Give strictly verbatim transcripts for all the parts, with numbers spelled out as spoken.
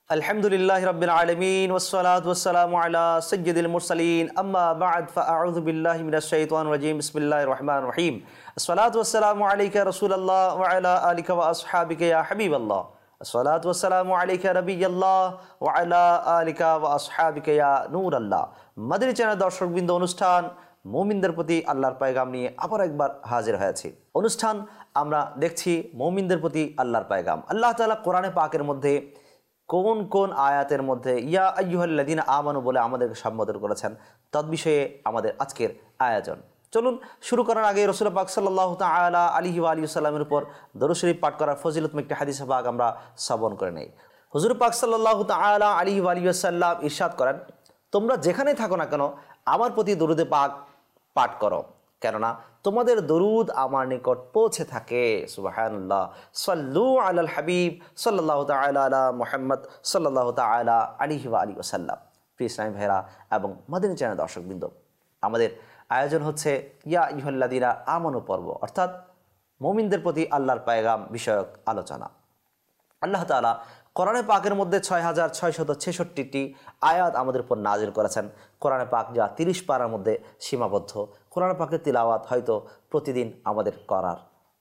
আলহামদুলিল্লাহি রাব্বিল আলামিন ওয়াসসালাতু ওয়াসসালামু আলা সাইয়্যিদিল মুরসালিন আম্মা বা'দ ফাআউযু বিল্লাহি মিনাশ শাইতানির রাজীম বিসমিল্লাহির রহমানির রহিম আসসালাতু ওয়াসসালামু আলাইকা রাসূলুল্লাহ ওয়া আলা আলিকা ওয়া আসহাবিকা ইয়া হাবিবাল্লাহ আসসালাতু ওয়াসসালামু আলাইকা নাবিয়াল্লাহ ওয়া আলা আলিকা ওয়া আসহাবিকা ইয়া নূরাল্লাহ। মাদানী চ্যানেল দর্শকবৃন্দ, অনুষ্ঠান মুমিনদের প্রতি আল্লাহর পয়গাম নিয়ে আবার একবার হাজির হয়েছি। অনুষ্ঠান আমরা দেখছি মুমিনদের প্রতি আল্লাহর পয়গাম। আল্লাহ তাআলা কোরআনে পাকের মধ্যে কোন কোন আয়াতের মধ্যে ইয়া আইয়ুহাল্লাযীনা আমানু বলে আমাদেরকে সম্বোধন করেছেন, তদ্বিষয়ে আমাদের আজকের আয়োজন। চলুন শুরু করার আগে রাসূল পাক সাল্লাল্লাহু তাআলা আলাইহি ওয়া আলিহি ওয়াসাল্লামের উপর দরুদ শরীফ পাঠ করার ফজিলতময় একটি হাদিস পাক আমরা শ্রবণ করে নেই। হুজুর পাক সাল্লাল্লাহু তাআলা আলাইহি ওয়া আলিহি ওয়াসাল্লাম ইরশাদ করেন, তোমরা যেখানেই থাকো না কেন আমার প্রতি দরুদে পাক পাঠ করো, কেননা তোমাদের দরুদ আমার নিকট পৌঁছে থাকে। সুবহানাল্লাহ। সাল্লু আলাল হাবিব সাল্লাল্লাহু তাআলা আলা মুহাম্মদ সাল্লাল্লাহু তাআলা আলাইহি ওয়া আলিহি ওয়াসাল্লাম। প্রিয় ইসলামী ভাইরা এবং মাদানী চ্যানেল দর্শকবৃন্দ, আমাদের আয়োজন হচ্ছে ইয়া আইয়ুহাল্লাযীনা আমানু পর্ব, অর্থাৎ মুমিনদের প্রতি আল্লাহর পয়গাম বিষয়ক আলোচনা। আল্লাহ তাআলা কোরআনে পাকের মধ্যে ছয় হাজার ছয়শত ছেষট্টিটি আয়াত আমাদের উপর নাজিল করেছেন। কোরআনে পাক যা তিরিশ পারার মধ্যে সীমাবদ্ধ। কোরআনে পাকের তিলাওয়াত হয়তো প্রতিদিন আমাদের করার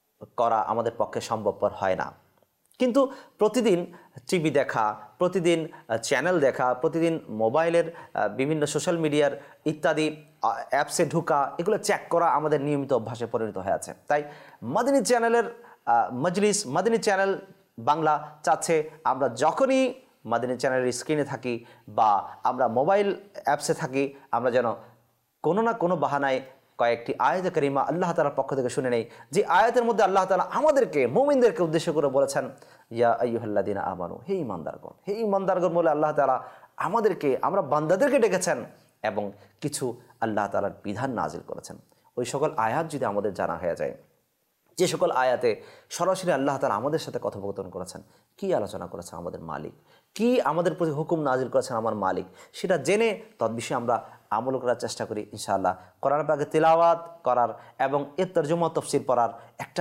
করা আমাদের পক্ষে সম্ভবপর হয় না, কিন্তু প্রতিদিন টিভি দেখা, প্রতিদিন চ্যানেল দেখা, প্রতিদিন মোবাইলের বিভিন্ন সোশ্যাল মিডিয়ার ইত্যাদি অ্যাপসে ঢুকা, এগুলো চেক করা আমাদের নিয়মিত অভ্যাসে পরিণত হয়ে আছে। তাই মাদানী চ্যানেলের মজলিস, মাদানী চ্যানেল বাংলা চাচ্ছে আমরা যখনই মাদানী চ্যানেলের স্ক্রিনে থাকি বা আমরা মোবাইল অ্যাপসে থাকি, আমরা যেন কোনো না কোনো বাহানায় কয়েকটি আয়াতে কারিমা আল্লাহ তাআলার পক্ষ থেকে শুনে নেই, যে আয়াতের মধ্যে আল্লাহ তাআলা আমাদেরকে মুমিনদেরকে উদ্দেশ্য করে বলেছেন ইয়া আইয়ুহাল্লাযীনা আমানু, হে ঈমানদারগণ, হে ঈমানদারগণ বলে আল্লাহ তাআলা আমাদেরকে, আমরা বান্দাদেরকে ডেকেছেন এবং কিছু আল্লাহ তাআলার বিধান নাজিল করেছেন। ওই সকল আয়াত যদি আমাদের জানা হয়ে যায়, যে সকল আয়াতে সরাসরি আল্লাহ তাআলা আমাদের সাথে কথোপকথন করেছেন, কি আলোচনা করেছেন আমাদের মালিক, কি আমাদের প্রতি হুকুম নাজিল করেছেন আমার মালিক, সেটা জেনে তদ্বিষয়ে আমরা আমল করার চেষ্টা করি ইনশাআল্লাহ। কোরআন পাকে তিলাওয়াত করার এবং এর তরজমা তাফসীর পড়ার একটা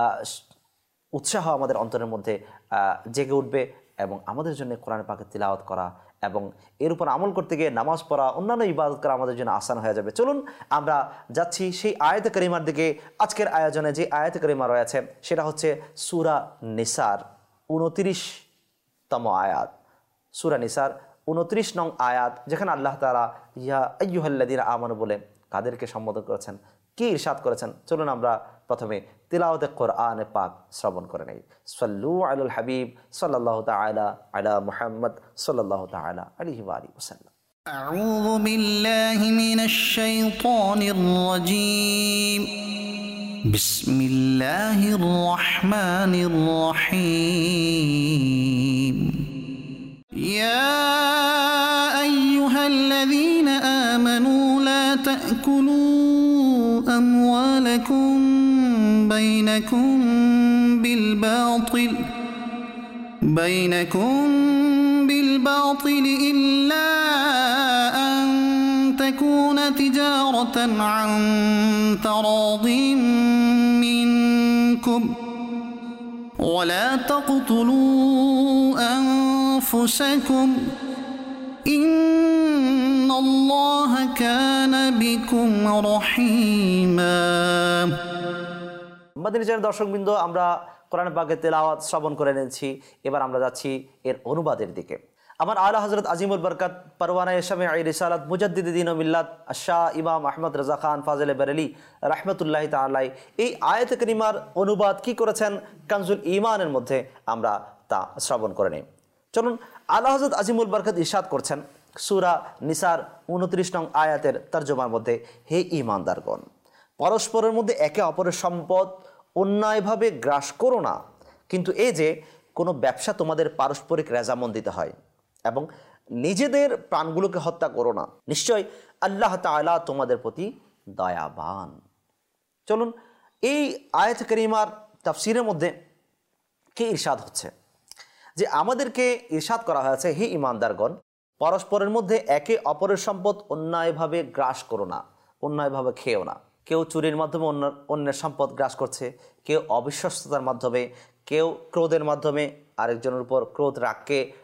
উৎসাহ আমাদের অন্তরের মধ্যে জেগে উঠবে এবং আমাদের জন্য কোরআন পাকে তিলাওয়াত করা এবং এর উপর আমল করতে গিয়ে নামাজ পড়া, অন্যান্য ইবাদত করা আমাদের জন্য আসান হয়ে যাবে। চলুন আমরা যাচ্ছি সেই আয়াতে কারিমার দিকে। আজকের আয়োজনে যে আয়াতে কারিমা রয়েছে সেটা হচ্ছে সূরা নিসার উনত্রিশতম আয়াত। সূরা নিসার উনত্রিশ নং আয়াত, যেখানে আল্লাহ তাআলা ইয়া আইয়ুহাল্লাযীনা আমানু বলে কাদেরকে সম্বোধন করেছেন, কি ইরশাদ করেছেন, চলুন আমরা প্রথমে তিলাওয়াতে কোরআনে পাক শ্রবণ করে নেই। সাল্লু আলাল হাবিব সাল্লাল্লাহু তাআলা আলা মুহাম্মদ সাল্লাল্লাহু তাআলা আলাইহি ওয়া আলিহি ওয়াসাল্লাম। আউযু বিল্লাহি মিনাশ শাইতানির রাজীম। বিসমিল্লাহির রহমানির রহিম। ইয়া আইয়ুহাল্লাযীনা আমানু লা তা'কুলু أموالكم بينكم بالباطل بينكم بالباطل إلا أن تكون تجارة عن تراض منكم ولا تقتلوا أنفسكم إن الله كان بكم رحيما। মাদানী চ্যানেল দর্শকবৃন্দ, আমরা কোরআন পাকের তেলাওয়াত শ্রবণ করে নিয়েছি, এবার আমরা যাচ্ছি এর অনুবাদের দিকে। আমার আলা হযরত আজিমুল বরকত পরওয়ানা শামে রিসালাত মুজাদ্দিদ দ্বীন ও মিল্লাত শাহ ইমাম আহমদ রাজা খান ফাজলে বেরেলি রাহমাতুল্লাহি তাআলা এই আয়াতে কারিমার অনুবাদ কি করেছেন কানজুল ঈমানের মধ্যে, আমরা তা শ্রবণ করে নেই। চলুন, আলা হযরত আজিমুল বরকত ইরশাদ করছেন সূরা নিসার উনত্রিশ নং আয়াতের তর্জমার মধ্যে, হে ঈমানদারগণ, পরস্পরের মধ্যে একে অপরের সম্পদ অন্যায়ভাবে গ্রাস করো না, কিন্তু এই যে কোনো ব্যবসা তোমাদের পারস্পরিক রেজামন্দিতে হয় এবং নিজেদের প্রাণগুলোকে হত্যা করো না, নিশ্চয় আল্লাহ তাআলা তোমাদের প্রতি দয়াবান। চলুন, এই আয়াত কারিমার তাফসীরের মধ্যে কি ইরশাদ হচ্ছে, যে আমাদেরকে ইরশাদ করা হয়েছে হে ঈমানদারগণ, পরস্পরের মধ্যে একে অপরের সম্পদ অন্যায়ভাবে গ্রাস করো না, অন্যায়ভাবে খেও না। কেউ চুরির মাধ্যমে অন্য অন্যের সম্পদ গ্রাস করছে, কেউ অবিশ্বস্ততার মাধ্যমে, কেউ ক্রোধের মাধ্যমে আরেকজনের উপর ক্রোধ রাগকে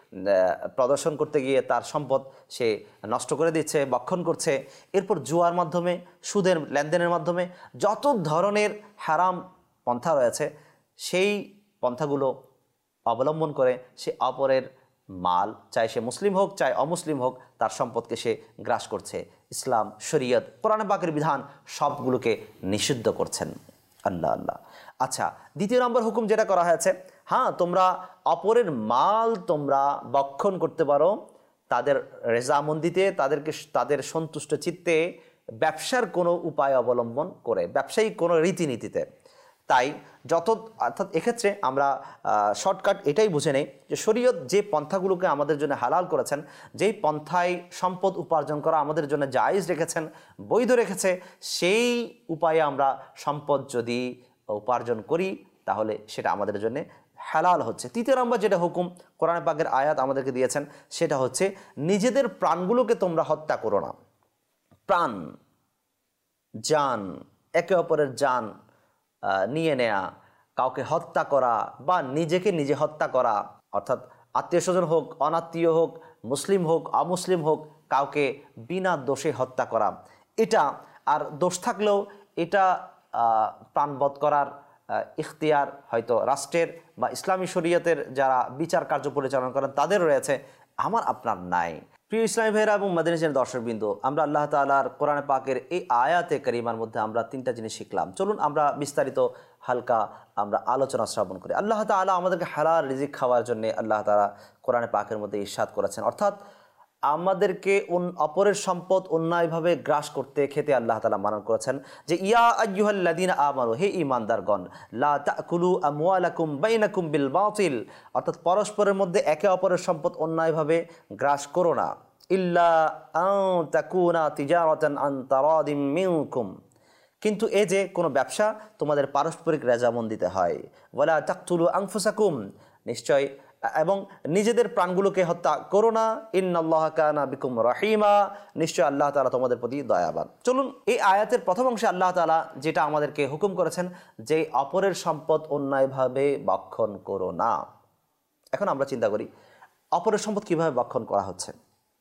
প্রদর্শন করতে গিয়ে তার সম্পদ সে নষ্ট করে দিচ্ছে, বক্ষণ করছে। এরপর জুয়ার মাধ্যমে, সুদের লেনদেনের মাধ্যমে যত ধরনের হারাম পন্থা রয়েছে সেই পন্থাগুলো অবলম্বন করে সে অপরের মাল, চাই সে মুসলিম হোক চাই অমুসলিম হোক, তার সম্পদকে সে গ্রাস করছে। ইসলাম, শরীয়ত, কোরআন পাকের বিধান সবগুলোকে নিষিদ্ধ করছেন। আল্লাহ আল্লাহ। আচ্ছা, দ্বিতীয় নম্বর হুকুম যেটা করা হয়েছে, হ্যাঁ তোমরা অপরের মাল তোমরা বক্ষণ করতে পারো তাদের রেজামন্দিতে, তাদেরকে তাদের সন্তুষ্ট চিত্তে, ব্যবসার কোনো উপায় অবলম্বন করে, ব্যবসায়িক কোনো রীতিনীতিতে। তাই যত অর্থাৎ এক্ষেত্রে আমরা শর্টকাট এটাই বুঝে নেই যে শরীয়ত যে পন্থাগুলোকে আমাদের জন্য হালাল করেছেন, যেই পন্থায় সম্পদ উপার্জন করা আমাদের জন্য জায়েজ রেখেছেন, বৈধ রেখেছে, সেই উপায়ে আমরা সম্পদ যদি উপার্জন করি তাহলে সেটা আমাদের জন্য হালাল হচ্ছে। তৃতীয় নম্বর যেটা হুকুম কোরআন পাকের আয়াত আমাদেরকে দিয়েছেন সেটা হচ্ছে নিজেদের প্রাণগুলোকে তোমরা হত্যা করো না। প্রাণ, জান, একে অপরের জান নিয়ে নেয়া, কাউকে হত্যা করা বা নিজেকে নিজে হত্যা করা, অর্থাৎ আত্মীয় স্বজন হোক, অনাত্মীয় হোক, মুসলিম হোক, অমুসলিম হোক, কাউকে বিনা দোষে হত্যা করা, এটা আর দোষ থাকলেও এটা প্রাণবধ করার ইখতিয়ার হয়তো রাষ্ট্রের বা ইসলামী শরীয়তের যারা বিচার কার্য পরিচালনা করেন তাদের রয়েছে, আমার আপনার নাই। প্রিয় ইসলামী ভাইরা এবং মাদানী চ্যানেল দর্শকবৃন্দ, আমরা আল্লাহ তাআলার কোরআন পাকের এই আয়াতে কারিমার মধ্যে আমরা তিনটা জিনিস শিখলাম। চলুন আমরা বিস্তারিত হালকা আমরা আলোচনা শ্রবণ করি। আল্লাহ তাআলা আমাদেরকে হালাল রিজিক খাওয়ার জন্য আল্লাহ তাআলা কোরআন পাকের মধ্যে ইরশাদ করেছেন, অর্থাৎ আমাদেরকে অপরের সম্পদ অন্যায়ভাবে গ্রাস করতে খেতে আল্লাহ তাআলা মানা করেছেন যে ইয়া আইয়ুহাল্লাযীনা আমানু, হে ঈমানদারগণ, লা তাকুলু আমওয়ালাকুম বাইনাকুম বিল বাতিল, অর্থাৎ পরস্পরের মধ্যে একে অপরের সম্পদ অন্যায়ভাবে গ্রাস করো না, ইল্লা আন তাকুনা তিজারাতান আন তারাদিম মিনকুম, কিন্তু এই যে কোনো ব্যবসা তোমাদের পারস্পরিক রেজামন্দিতে হয়। ওয়ালা তাকতুলু আনফুসাকুম, নিশ্চয় এবং নিজেদের প্রাণগুলোকে হত্যা করো না, ইন্নাল্লাহা কানা বিকুম রহিমা, নিশ্চয় আল্লাহ তাআলা তোমাদের প্রতি দয়াবান। চলুন এই আয়াতের প্রথম অংশে আল্লাহ তাআলা যেটা আমাদেরকে হুকুম করেছেন যে অপরের সম্পদ অন্যায়ভাবে ভক্ষণ করো না। এখন আমরা চিন্তা করি অপরের সম্পদ কিভাবে ভক্ষণ করা হচ্ছে।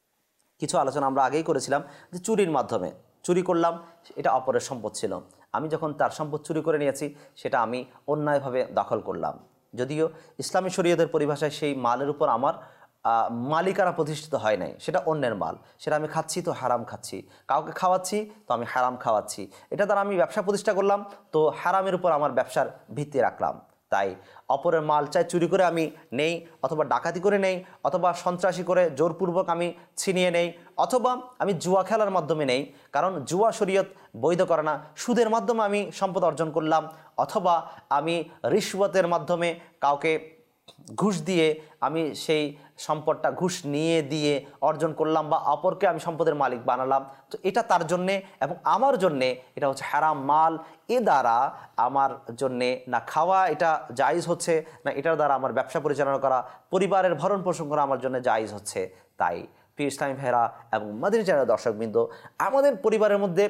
কিছু আলোচনা আমরা আগেই করেছিলাম যে চুরির মাধ্যমে, চুরি করলাম, এটা অপরের সম্পদ ছিল, আমি যখন তার সম্পদ চুরি করে নিয়েছি সেটা আমি অন্যায়ভাবে দখল করলাম। যদিও ইসলামী শরীয়তের পরিভাষায় সেই মালের উপর আমার মালিকানা প্রতিষ্ঠিত হয় নাই, সেটা অন্যের মাল, সেটা আমি খাচ্ছি তো হারাম খাচ্ছি, কাউকে খাওয়াচ্ছি তো আমি হারাম খাওয়াচ্ছি, এটা দ্বারা আমি ব্যবসা প্রতিষ্ঠা করলাম তো হারামের উপর আমার ব্যবসার ভিত্তি রাখলাম। তাই অপরের মাল চাই চুরি করে আমি নেই, অথবা ডাকাতি করে নেই, অথবা সন্ত্রাসী করে জোরপূর্বক আমি ছিনিয়ে নেই, অথবা আমি জুয়া খেলার মাধ্যমে নেই, কারণ জুয়া শরীয়ত বৈধ করে না, সুদের মাধ্যমে আমি সম্পদ অর্জন করলাম, অথবা আমি রিশওয়াতের মাধ্যমে কাউকে ঘুষ দিয়ে আমি সেই সম্পদটা ঘুষ নিয়ে দিয়ে অর্জন করলাম, বা অপরকে আমি সম্পদের মালিক বানালাম, তো এটা তার জন্যে এবং আমার জন্যে এটা হচ্ছে হারাম মাল। এ দ্বারা আমার জন্যে না খাওয়া এটা জায়েজ হচ্ছে, না এটার দ্বারা আমার ব্যবসা পরিচালনা করা, পরিবারের ভরণ পোষণ করা আমার জন্য জায়েজ হচ্ছে। তাই প্রিয় ইসলামী ভাইরা এবং মাদানী চ্যানেলের দর্শকবৃন্দ, আমাদের পরিবারের মধ্যে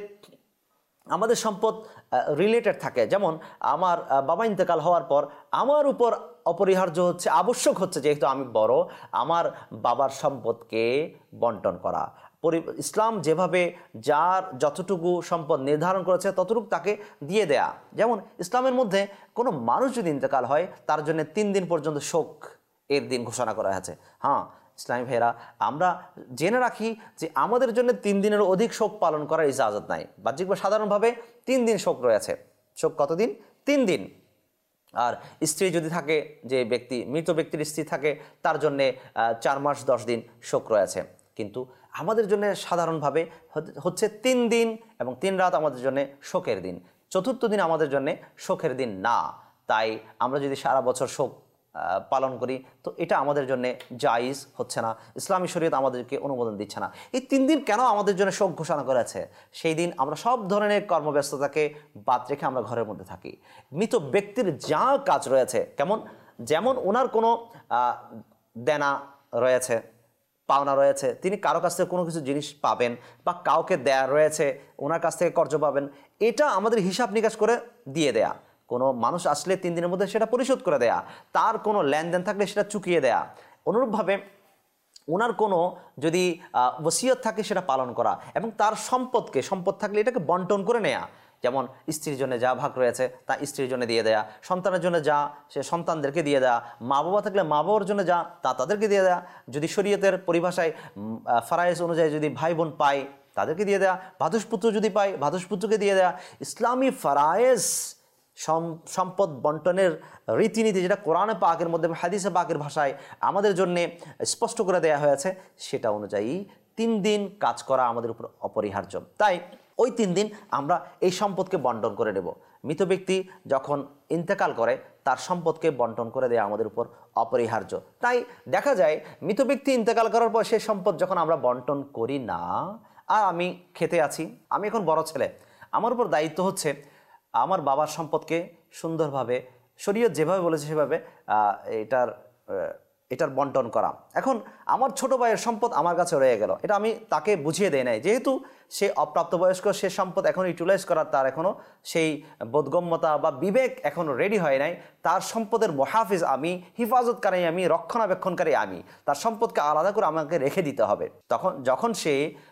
আমাদের সম্পদ রিলেটেড থাকে। যেমন আমার বাবা ইন্তেকাল হওয়ার পর আমার উপর অপরিহার্য হচ্ছে, আবশ্যক হচ্ছে, যেহেতু আমি বড়, আমার বাবার সম্পদকে বন্টন করা। ইসলাম যেভাবে যার যতটুকু সম্পদ নির্ধারণ করেছে ততটুকু তাকে দিয়ে দেয়া। যেমন ইসলামের মধ্যে কোনো মানুষ যদি ইন্তেকাল হয় তার জন্য তিন দিন পর্যন্ত শোক এর দিন ঘোষণা করা হয়েছে। হ্যাঁ ইসলামী ভাইরা, আমরা জেনে রাখি যে আমাদের জন্য তিন দিনের অধিক শোক পালন করার ইজাজত নাই। বাহ্যিক বা সাধারণভাবে তিন দিন শোক রয়েছে। শোক কতদিন? তিন দিন। আর স্ত্রী যদি থাকে, যে ব্যক্তি মৃত ব্যক্তির স্ত্রী থাকে, তার জন্যে চার মাস দশ দিন শোক রয়েছে। কিন্তু আমাদের জন্য সাধারণভাবে হচ্ছে তিন দিন এবং তিন রাত আমাদের জন্য শোকের দিন। চতুর্থ দিন আমাদের জন্য শোকের দিন না। তাই আমরা যদি সারা বছর শোক পালন করি তো এটা আমাদের জন্য জায়েজ হচ্ছে না, ইসলামী শরীয়ত আমাদেরকে অনুমোদন দিচ্ছে না। এই তিন দিন কেন আমাদের জন্য শোক ঘোষণা করেছে? সেই দিন আমরা সব ধরনের কর্মব্যস্ততাকে বাদ রেখে আমরা ঘরের মধ্যে থাকি। মৃত ব্যক্তির যা কাজ রয়েছে, কেমন যেমন ওনার কোনো দেনা রয়েছে, পাওনা রয়েছে, তিনি কারো কাছ থেকে কোনো কিছু জিনিস পাবেন, বা কাউকে দেয়া রয়েছে, ওনার কাছ থেকে কর্জ পাবেন, এটা আমাদের হিসাব নিকাশ করে দিয়ে দেয়া। কোনো মানুষ আসলে তিন দিনের মধ্যে সেটা পরিশোধ করে দেয়া, তার কোনো লেনদেন থাকলে সেটা চুকিয়ে দেয়া। অনুরূপভাবে ওনার কোনো যদি ওসিয়ত থাকে সেটা পালন করা, এবং তার সম্পদকে, সম্পদ থাকলে এটাকে বন্টন করে নেয়া। যেমন স্ত্রীর জন্য যা ভাগ রয়েছে তা স্ত্রীর জন্য দিয়ে দেয়া, সন্তানের জন্য যা সে সন্তানদেরকে দিয়ে দেয়া, মা বাবা থাকলে মা বাবার জন্য যা তা তাদেরকে দিয়ে দেয়া, যদি শরীয়তের পরিভাষায় ফারায়েজ অনুযায়ী যদি ভাই বোন পায় তাদেরকে দিয়ে দেয়া, ভাতুষপুত্র যদি পায় ভাতুষপুত্রকে দিয়ে দেয়া। ইসলামী ফারায়েজ সম্পদ বন্টনের রীতিনীতি যেটা কোরআনে পাকের মধ্যে হাদিসে পাকের ভাষায় আমাদের জন্যে স্পষ্ট করে দেয়া হয়েছে, সেটা অনুযায়ী তিন দিন কাজ করা আমাদের উপর অপরিহার্য। তাই ওই তিন দিন আমরা এই সম্পদকে বন্টন করে নেব। মৃত ব্যক্তি যখন ইন্তেকাল করে তার সম্পদকে বন্টন করে দেওয়া আমাদের উপর অপরিহার্য। তাই দেখা যায় মৃত ব্যক্তি ইন্তেকাল করার পর সেই সম্পদ যখন আমরা বন্টন করি না, আর আমি খেতে আছি, আমি এখন বড় ছেলে, আমার উপর দায়িত্ব হচ্ছে আমার বাবার সম্পদকে সুন্দরভাবে শরীয়ত যেভাবে বলেছে সেভাবে এটার এটার বন্টন করা। এখন আমার ছোট ভাইয়ের সম্পদ আমার কাছে রয়ে গেল, এটা আমি তাকে বুঝিয়ে দেই নাই, যেহেতু সে অপ্রাপ্তবয়স্ক, সে সম্পদ এখন ইউটিলাইজ করার তার এখনও সেই বোধগম্যতা বা বিবেক এখনও রেডি হয় নাই। তার সম্পদের মুহাফিজ আমি, হিফাজতকারী আমি, রক্ষণাবেক্ষণকারী আমি, তার সম্পদকে আলাদা করে আমাকে রেখে দিতে হবে। তখন যখন সে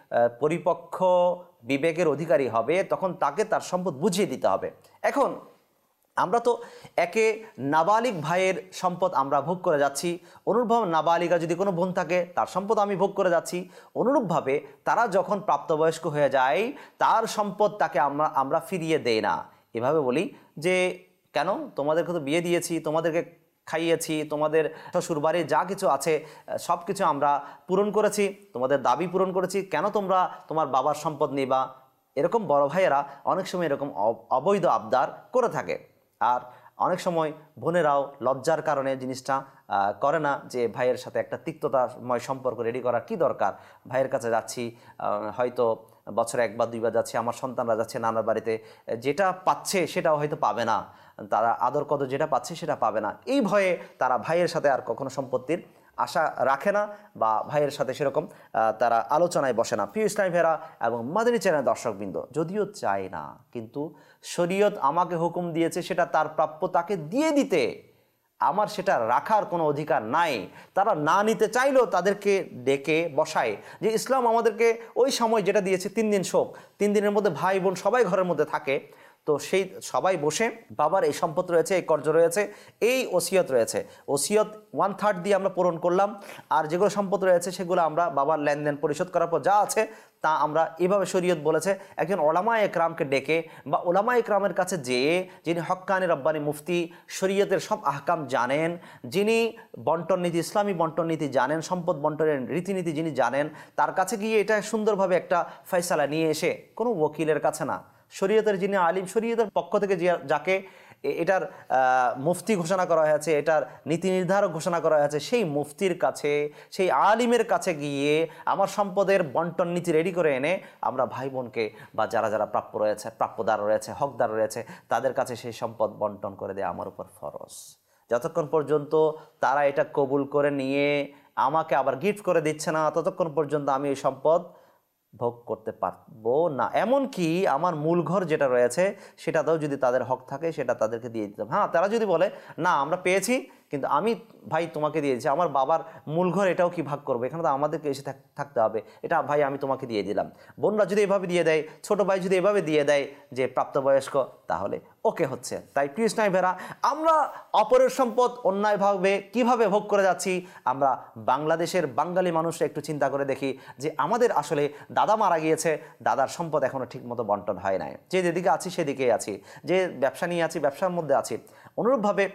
পরিপক্ক বিবেকের অধিকারী হবে তখন তাকে তার সম্পদ বুঝিয়ে দিতে হবে। এখন আমরা তো একে নাবালিগ ভাইয়ের সম্পদ আমরা ভোগ করে যাচ্ছি, অনুরূপভাবে নাবালিকা যদি কোনো বোন থাকে তার সম্পদ আমি ভোগ করে যাচ্ছি। অনুরূপভাবে তারা যখন প্রাপ্তবয়স্ক হয়ে যায় তার সম্পদ তাকে আমরা আমরা ফিরিয়ে দেই না। এভাবে বলি যে কেন, তোমাদেরকে তো বিয়ে দিয়েছি, তোমাদেরকে খাইয়েছি, তোমাদের শ্বশুর বাড়ি যা কিছু আছে সব কিছু আমরা পূরণ করেছি, তোমাদের দাবি পূরণ করেছি, কেন তোমরা তোমার বাবার সম্পদ নিবা? এরকম বড় ভাইয়েরা অনেক সময় এরকম অবৈধ আবদার করে থাকে। আর অনেক সময় বোনেরাও লজ্জার কারণে জিনিসটা করে না, যে ভাইয়ের সাথে একটা তিক্ততাময় সম্পর্ক রেডি করার কি দরকার, ভাইয়ের কাছে যাচ্ছি, হয়তো বছরে একবার দুইবার যাচ্ছি, আমার সন্তানরা যাচ্ছে নানার বাড়িতে, যেটা পাচ্ছে সেটাও হয়তো পাবে না, তারা আদর কদর যেটা পাচ্ছে সেটা পাবে না, এই ভয়ে তারা ভাইয়ের সাথে আর কখনো সম্পত্তির আশা রাখে না বা ভাইয়ের সাথে সেরকম তারা আলোচনায় বসে না। প্রিয় ইসলামী ভাইয়েরা এবং মাদানী চ্যানেল দর্শকবৃন্দ, যদিও চায় না কিন্তু শরীয়ত আমাকে হুকুম দিয়েছে সেটা তার প্রাপ্য তাকে দিয়ে দিতে, আমার সেটা রাখার কোনো অধিকার নাই। তারা না নিতে চাইলেও তাদেরকে ডেকে বসায়, যে ইসলাম আমাদেরকে ওই সময় যেটা দিয়েছে তিন দিন শোক, তিন দিনের মধ্যে ভাই বোন সবাই ঘরের মধ্যে থাকে, তো সেই সবাই বসে বাবার এই সম্পদ রয়েছে, এই কর্জ রয়েছে, এই ওসিয়ত রয়েছে, ওসিয়ত ওয়ান থার্ড দিয়ে আমরা পূরণ করলাম, আর যেগুলো সম্পদ রয়েছে সেগুলো আমরা বাবার লেনদেন পরিশোধ করার পর যা আছে তা আমরা এভাবে শরীয়ত বলেছে একজন ওলামা একরামকে ডেকে বা ওলামা একরামের কাছে যেয়ে, যিনি হক্কানি রব্বানি মুফতি, শরীয়তের সব আহকাম জানেন, যিনি বন্টন নীতি, ইসলামী বন্টন নীতি জানেন, সম্পদ বন্টনের রীতিনীতি যিনি জানেন, তার কাছে গিয়ে এটা সুন্দরভাবে একটা ফয়সালা নিয়ে এসে, কোনো ওকিলের কাছে না, শরীয়তের যিনি আলিম, শরীয়তের পক্ষ থেকে যাকে এটার মুফতি ঘোষণা করা হয়েছে, এটার নীতি নির্ধারক ঘোষণা করা হয়েছে, সেই মুফতির কাছে, সেই আলিমের কাছে গিয়ে আমার সম্পদের বন্টন নীতি রেডি করে এনে আমরা ভাই বোনকে বা যারা যারা প্রাপ্য রয়েছে, প্রাপ্যদার রয়েছে, হকদার রয়েছে, তাদের কাছে সেই সম্পদ বন্টন করে দেয়া আমার উপর ফরজ। যতক্ষণ পর্যন্ত তারা এটা কবুল করে নিয়ে আমাকে আবার গিফট করে দিচ্ছে না, ততক্ষণ পর্যন্ত আমি এই সম্পদ ভোগ করতে পারবো না। এমনকি আমার মূল ঘর যেটা রয়েছে সেটাতেও যদি তাদের হক থাকে সেটা তাদেরকে দিয়ে দিতাম। হ্যাঁ, তারা যদি বলে না আমরা পেয়েছি কিন্তু আমি ভাই তোমাকে দিয়ে দিচ্ছি, আমার বাবার মূল ঘর এটাও কি ভাগ করবো, এখানে তো আমাদেরকে এসে থাকতে হবে, এটা ভাই আমি তোমাকে দিয়ে দিলাম। বোনরা যদি এভাবে দিয়ে দেয়, ছোট ভাই যদি এভাবে দিয়ে দেয় যে প্রাপ্তবয়স্ক, তাহলে ওকে হচ্ছে। তাই প্রিয় ইসলামী ভাইরা, আমরা অপরের সম্পদ অন্যায়ভাবে কিভাবে ভোগ করে যাচ্ছি, আমরা বাংলাদেশের বাঙালি মানুষরা একটু চিন্তা করে দেখি যে আমাদের আসলে দাদা মারা গিয়েছে, দাদার সম্পদ এখনও ঠিকমতো বন্টন হয় নাই, যে যেদিকে আছি সেদিকেই আছি, যে ব্যবসা নিয়ে আছি ব্যবসার মধ্যে আছি। অনুরূপভাবে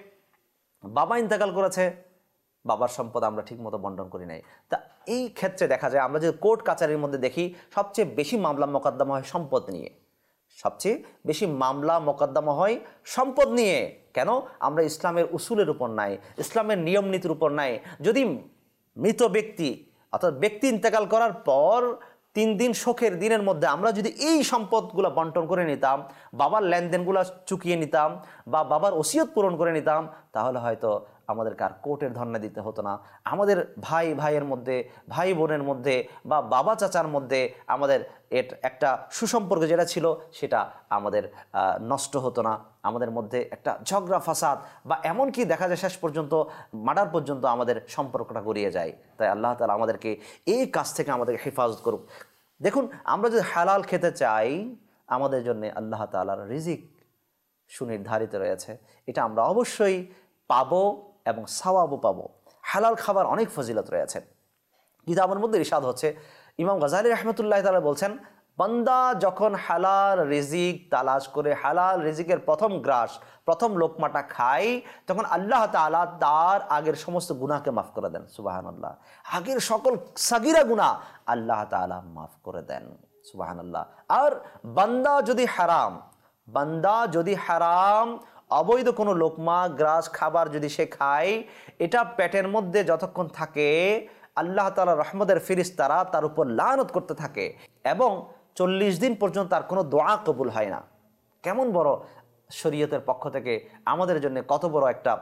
বাবা ইন্তেকাল করেছে, বাবার সম্পদ আমরা ঠিকমতো বন্টন করি নাই। তা এই ক্ষেত্রে দেখা যায় আমরা যে কোর্ট কাচারির মধ্যে দেখি সবচেয়ে বেশি মামলা মোকদ্দমা হয় সম্পদ নিয়ে, সবচেয়ে বেশি মামলা মোকদ্দমা হয় সম্পদ নিয়ে। কেন? আমরা ইসলামের উসুলের উপর নাই, ইসলামের নিয়ম নীতির উপর নাই। যদি মৃত ব্যক্তি অর্থাৎ ব্যক্তি ইন্তেকাল করার পর তিন দিন শোকের দিনের মধ্যে আমরা যদি এই সম্পদগুলো বন্টন করে নিতাম, বাবার লেনদেনগুলো চুকিয়ে নিতাম বা বাবার ওসিয়ত পূরণ করে নিতাম, তাহলে হয়তো আমাদেরকে আর কোর্টের ধর্ণা দিতে হতো না, আমাদের ভাই ভাইয়ের মধ্যে, ভাই বোনের মধ্যে বা বাবা চাচার মধ্যে আমাদের একটা সুসম্পর্ক যেটা ছিল সেটা আমাদের নষ্ট হতো না, আমাদের মধ্যে একটা ঝগড়া ফাসাদ বা এমনকি দেখা যায় শেষ পর্যন্ত মার্ডার পর্যন্ত আমাদের সম্পর্কটা গড়িয়ে যায়। তাই আল্লাহ তাআলা আমাদেরকে এই কাজ থেকে আমাদেরকে হেফাজত করুক। দেখুন, আমরা যদি হালাল খেতে চাই, আমাদের জন্য আল্লাহ তাআলার রিজিক সুনির্ধারিত রয়েছে, এটা আমরা অবশ্যই পাবো এবং সওয়াবও পাবো। হালাল খাবার অনেক ফজিলত রয়েছে। কিতাবের মধ্যে ইরশাদ হচ্ছে, ইমাম গাযালি রাহমাতুল্লাহ তাআলা বলছেন, বান্দা যখন হালাল রিজিক তালাশ করে হালাল রিজিকের প্রথম গ্রাস, প্রথম লোকমাটা খায়, তখন আল্লাহ তাআলা তার আগের সমস্ত গুনাহকে মাফ করে দেন। সুবহানাল্লাহ, আগের সকল সাগীরা গুনাহ আল্লাহ তাআলা মাফ করে দেন। সুবহানাল্লাহ। আর বান্দা যদি হারাম বান্দা যদি হারাম অবৈধ কোনো লোকমা গ্রাস খাবার যদি সে খায়, এটা পেটের মধ্যে যতক্ষণ থাকে আল্লাহ তাআলা রহমতের ফেরেশতারা তার উপর লানত করতে থাকে এবং চল্লিশ দিন পর্যন্ত তার কোনো দোয়া কবুল হয় না। কেমন বড় শরীয়তের পক্ষ থেকে আমাদের জন্য কত বড় একটা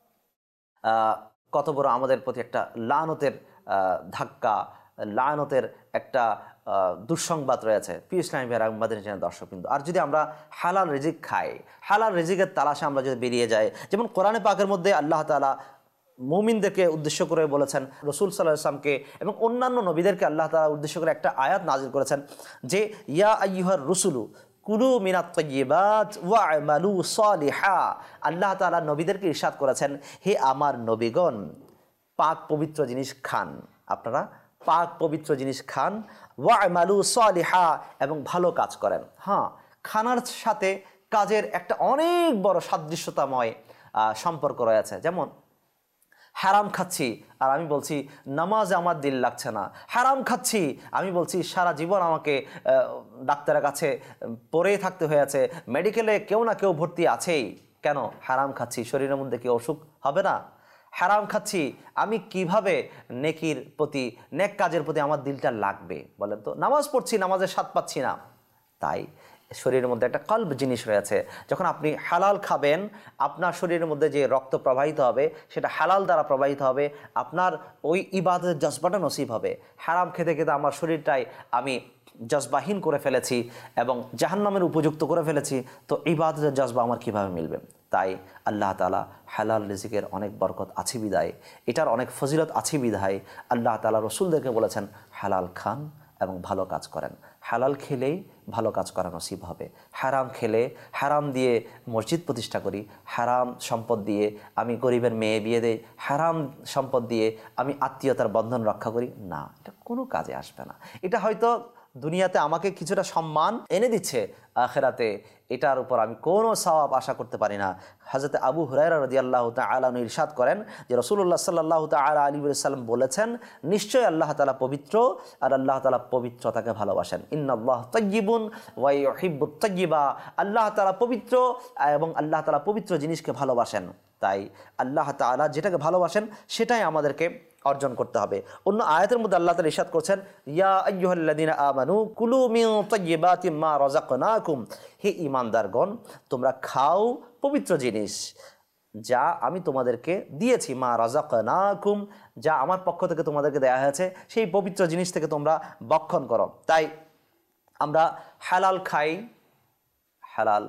কত বড় আমাদের প্রতি একটা লানতের ধাক্কা, লানতের একটা দুঃসংবাদ রয়েছে। প্রিয় ইসলামী ভাইয়েরা, মাদানী চ্যানেল দর্শকবৃন্দ, আর যদি আমরা হালাল রিজিক খাই, হালাল রিজিকের তালাশে আমরা যদি বেরিয়ে যাই, যেমন কোরআনে পাকের মধ্যে আল্লাহ তাআলা মুমিনদেরকে উদ্দেশ্য করে বলেছেন, রাসূল সাল্লাল্লাহু আলাইহি ওয়াসাল্লামকে এবং অন্যান্য নবীদেরকে আল্লাহ তাআলা উদ্দেশ্য করে একটা আয়াত নাজিল করেছেন যে, ইয়া আইয়ুহার রুসুলু কুলু মিনাত তাইয়্যিবাত ওয়া'মালু সালিহা। আল্লাহ তাআলা নবীদেরকে ইরশাদ করেছেন, হে আমার নবীগণ, পাক পবিত্র জিনিস খান, আপনারা পাক পবিত্র জিনিস খান, ওয়া'মালু সালিহা, এবং ভালো কাজ করেন। হ্যাঁ, খানার সাথে কাজের একটা অনেক বড় সাদৃশ্যতাময় সম্পর্ক রয়েছে। যেমন হারাম খাচ্ছি আর আমি বলছি নামাজে আমার দিল লাগছে না, হারাম খাচ্ছি আমি বলছি সারা জীবন আমাকে ডাক্তারের কাছে পড়েই থাকতে হয়েছে, মেডিকেলে কেউ না কেউ ভর্তি আছেই। কেন? হারাম খাচ্ছি, শরীরের মধ্যে কি অসুখ হবে না? হারাম খাচ্ছি, আমি কিভাবে নেকির প্রতি, নেক কাজের প্রতি আমার দিলটা লাগবে বলেন তো? নামাজ পড়ছি, নামাজের স্বাদ পাচ্ছি না। তাই শরীরের মধ্যে একটা কলব জিনিস রয়েছে। যখন আপনি হালাল খাবেন, আপনার শরীরের মধ্যে যে রক্ত প্রবাহিত হবে সেটা হালাল দ্বারা প্রবাহিত হবে, আপনার ওই ইবাদতের জজবাটা নসিব হবে। হারাম খেতে খেতে আমার শরীরটাই আমি জজবাহীন করে ফেলেছি এবং জাহান্নামের উপযুক্ত করে ফেলেছি, তো ইবাদতের জজবা আমার কিভাবে মিলবে? তাই আল্লাহ তাআলা হালাল রিজিকের অনেক বরকত আছে বিদায়, এটার অনেক ফজিলত আছে বিধায় আল্লাহ তাআলা রসুলদেরকে বলেছেন, হালাল খান এবং ভালো কাজ করেন। হালাল খেলেই ভালো কাজ করা নসিব হবে। হারাম খেলে, হারাম দিয়ে মসজিদ প্রতিষ্ঠা করি, হারাম সম্পদ দিয়ে আমি গরিবের মেয়ে বিয়ে দেই, হারাম সম্পদ দিয়ে আমি আত্মীয়তার বন্ধন রক্ষা করি, না, এটা কোনো কাজে আসবে না। এটা হয়তো দুনিয়াতে আমাকে কিছুটা সম্মান এনে দিচ্ছে, আখিরাতে এটার উপর আমি কোনো সওয়াব আশা করতে পারি না। হযরত আবু হুরায়রা রাদিয়াল্লাহু তাআলা আনহু ইরশাদ করেন যে রাসূলুল্লাহ সাল্লাল্লাহু তাআলা আলাইহি ওয়াসাল্লাম বলেছেন, নিশ্চয় আল্লাহ তাআলা পবিত্র আর আল্লাহ তাআলা পবিত্রতাকে ভালোবাসেন। ইন্নাল্লাহা তাইয়্যিবুন ওয়া ইউহিব্বুত তাইয়্যিবা। আল্লাহ তাআলা পবিত্র এবং আল্লাহ তাআলা পবিত্র জিনিসকে ভালোবাসেন। তাই আল্লাহ তাআলা যেটাকে ভালোবাসেন সেটাই আমাদেরকে অর্জন করতে হবে। অন্য আয়াতের মধ্যে আল্লাহ তাআলা ইরশাদ করেছেন, ইয়া আইয়ুহাল্লাযীনা আমানু কুলু মিন তাইয়্যিবাতি মা রাযাকনাকুম। হে ঈমানদারগণ, তোমরা খাও পবিত্র জিনিস যা আমি তোমাদেরকে দিয়েছি, মা রাযাকনাকুম, যা আমার পক্ষ থেকে তোমাদেরকে দেয়া হয়েছে, সেই পবিত্র জিনিস থেকে তোমরা ভক্ষণ করো। তাই আমরা হালাল খাই, হালাল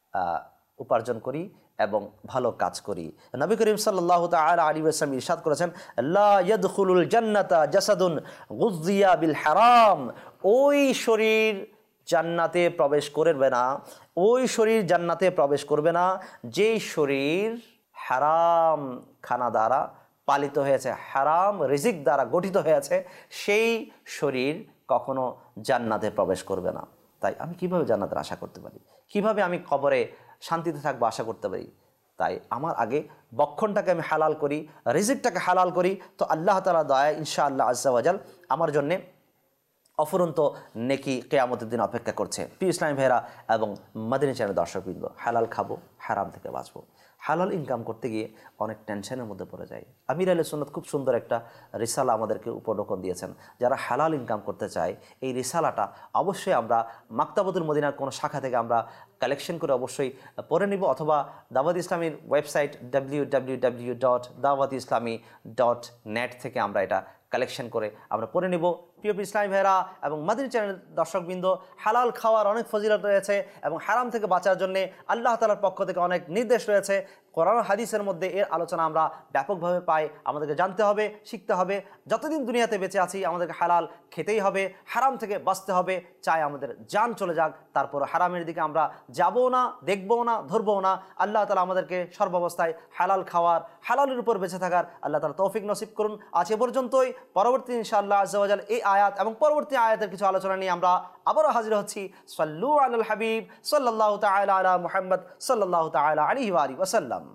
উপার্জন করি এবং ভালো কাজ করি। নবী করিম সাল্লাল্লাহু তাআলা আলাইহি ওয়াসাল্লাম ইরশাদ করেছেন, লা ইয়াদখুলুল জান্নাতা জাসাদুন গুযিয়া বিল হারাম। ওই শরীর জান্নাতে প্রবেশ করবে না, ওই শরীর জান্নাতে প্রবেশ করবে না যেই শরীর হারাম খানা দ্বারা পালিত হয়েছে, হারাম রিজিক দ্বারা গঠিত হয়েছে, সেই শরীর কখনো জান্নাতে প্রবেশ করবে না। তাই আমি কিভাবে জান্নাতের আশা করতে পারি? কিভাবে আমি কবরে শান্তিতে থাকবো আশা করতে পারি? তাই আমার আগে বক্ষণটাকে আমি হালাল করি, রিজিকটাকে হালাল করি, তো আল্লাহ তাআলা দয়া ইনশাআল্লাহ আজ্জা ওয়া জাল আমার জন্যে অফুরন্ত নেকি কিয়ামতের দিন অপেক্ষা করছে। প্রিয় ইসলামী ভাইরা এবং মাদিনী চ্যানেল দর্শকবৃন্দ, হালাল খাবো, হারাম থেকে বাঁচবো। হালাল ইনকাম করতে গিয়ে অনেক টেনশনের মধ্যে পড়ে যায়। আমির আহলে সুন্নাত খুব সুন্দর একটা রিসালা আমাদেরকে উপঢৌকন দিয়েছেন। যারা হালাল ইনকাম করতে চায়, এই রিসালাটা অবশ্যই আমরা মাকতাবাতুল মদিনার কোনো শাখা থেকে আমরা কালেকশন করে অবশ্যই পড়ে নিব, অথবা দাওয়াত ইসলামীর website W W W dot Dawat Islami dot net থেকে আমরা এটা কালেকশন করে আমরা পড়ে নিব। প্রিয় ইসলামী ভাইরা এবং মাদিনী চ্যানেল দর্শকবৃন্দ, হালাল খাওয়ার অনেক ফজিলত রয়েছে এবং হারাম থেকে বাঁচার জন্যে আল্লাহ তাআলার পক্ষ থেকে অনেক নির্দেশ রয়েছে। কোরআন হাদিসের মধ্যে এর আলোচনা আমরা ব্যাপকভাবে পাই। আমাদেরকে জানতে হবে, শিখতে হবে। যতদিন দুনিয়াতে বেঁচে আছি আমাদেরকে হালাল খেতেই হবে, হারাম থেকে বাঁচতে হবে। চাই আমাদের জান চলে যাক, তারপর হারামের দিকে আমরা যাবো না, দেখবও না, ধরবও না। আল্লাহ তাআলা আমাদেরকে সর্বাবস্থায় হালাল খাওয়ার, হালালের উপর বেঁচে থাকার আল্লাহ তাআলা তৌফিক নসিব করুন। আজ এ পর্যন্তই। পরবর্তী ইনশাআল্লাহ আজ্জা ওয়া জাল এই আয়াত এবং পরবর্তী আয়াতের কিছু আলোচনা নিয়ে আমরা আবারও হাজির হচ্ছি। সাল্লু আলাল হাবিব সাল্লাল্লাহু তাআলা আলা মুহাম্মদ সাল্লাল্লাহু তাআলা আলাইহি ওয়া আলিহি ওয়াসাল্লাম।